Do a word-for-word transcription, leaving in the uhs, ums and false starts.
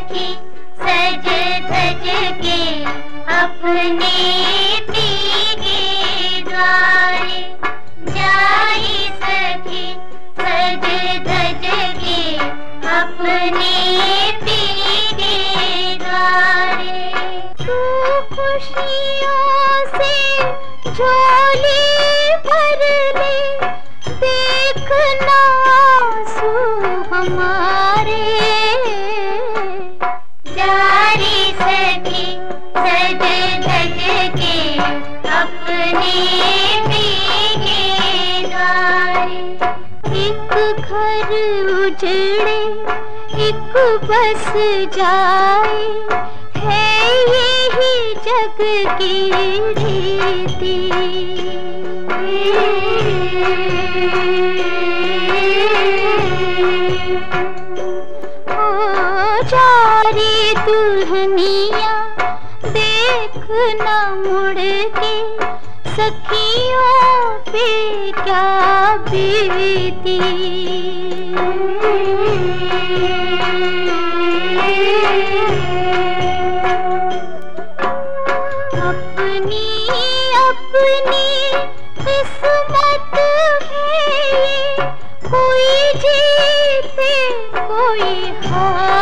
सखी सज धज के अपने पीके द्वारे, जाई सखी सज धज के अपने पीके द्वारे। तू खुशियों से झोली भर ले, देखना आंसू हमारे, जारी सखी सज धज के अपने पीके द्वारे। एक घर उजड़े एक बस जाए, है यही जग की रीति। जारी दुल्हनिया देखना मुड़ के, सखियों पे क्या बीती। अपनी अपनी किस्मत है ये, कोई जीते कोई हारे।